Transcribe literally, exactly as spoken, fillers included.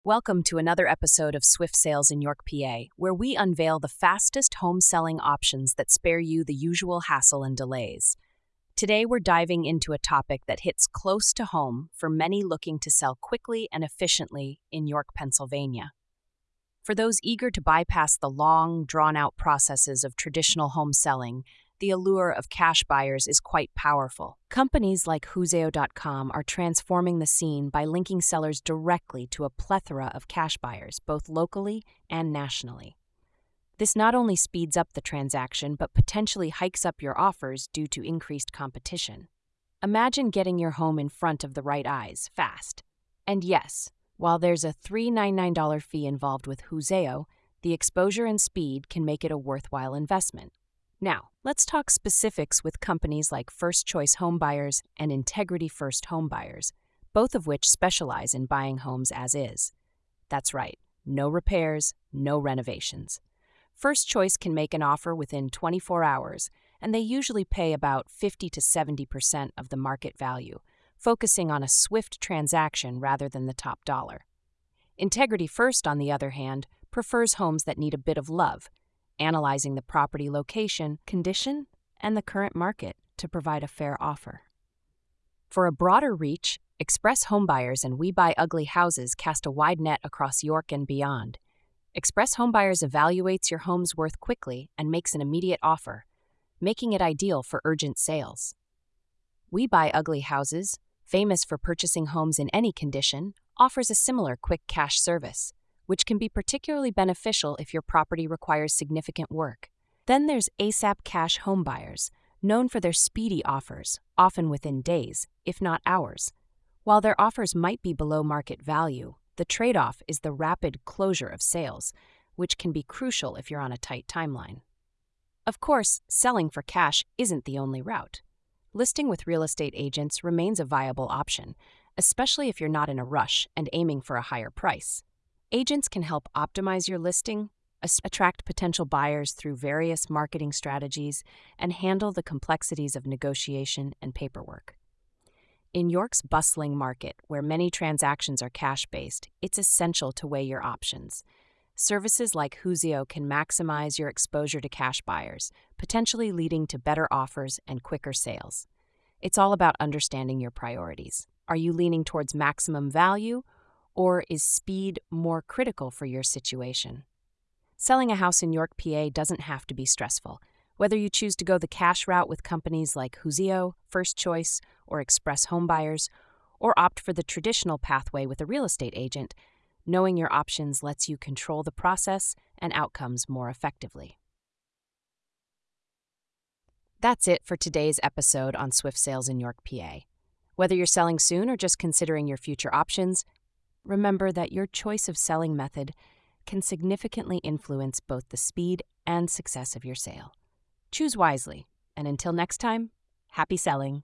Welcome to another episode of Swift Sales in York, P A, where we unveil the fastest home selling options that spare you the usual hassle and delays. Today, we're diving into a topic that hits close to home for many looking to sell quickly and efficiently in York, Pennsylvania. For those eager to bypass the long, drawn out processes of traditional home selling, the allure of cash buyers is quite powerful. Companies like Whoseo dot com are transforming the scene by linking sellers directly to a plethora of cash buyers, both locally and nationally. This not only speeds up the transaction, but potentially hikes up your offers due to increased competition. Imagine getting your home in front of the right eyes, fast. And yes, while there's a three hundred ninety-nine dollars fee involved with Whoseo, the exposure and speed can make it a worthwhile investment. Now, let's talk specifics with companies like First Choice Homebuyers and Integrity First Homebuyers, both of which specialize in buying homes as is. That's right, no repairs, no renovations. First Choice can make an offer within twenty-four hours, and they usually pay about fifty to seventy percent of the market value, focusing on a swift transaction rather than the top dollar. Integrity First, on the other hand, prefers homes that need a bit of love, analyzing the property location, condition, and the current market to provide a fair offer. For a broader reach, Express Homebuyers and We Buy Ugly Houses cast a wide net across York and beyond. Express Homebuyers evaluates your home's worth quickly and makes an immediate offer, making it ideal for urgent sales. We Buy Ugly Houses, famous for purchasing homes in any condition, offers a similar quick cash service, which can be particularly beneficial if your property requires significant work. Then there's ASAP Cash Homebuyers, known for their speedy offers, often within days, if not hours. While their offers might be below market value, the trade-off is the rapid closure of sales, which can be crucial if you're on a tight timeline. Of course, selling for cash isn't the only route. Listing with real estate agents remains a viable option, especially if you're not in a rush and aiming for a higher price. Agents can help optimize your listing, attract potential buyers through various marketing strategies, and handle the complexities of negotiation and paperwork. In York's bustling market, where many transactions are cash-based, it's essential to weigh your options. Services like Whoseo can maximize your exposure to cash buyers, potentially leading to better offers and quicker sales. It's all about understanding your priorities. Are you leaning towards maximum value, or is speed more critical for your situation? Selling a house in York, P A doesn't have to be stressful. Whether you choose to go the cash route with companies like Whoseo, First Choice, or Express Homebuyers, or opt for the traditional pathway with a real estate agent, knowing your options lets you control the process and outcomes more effectively. That's it for today's episode on Swift Sales in York, P A. Whether you're selling soon or just considering your future options, remember that your choice of selling method can significantly influence both the speed and success of your sale. Choose wisely, and until next time, happy selling.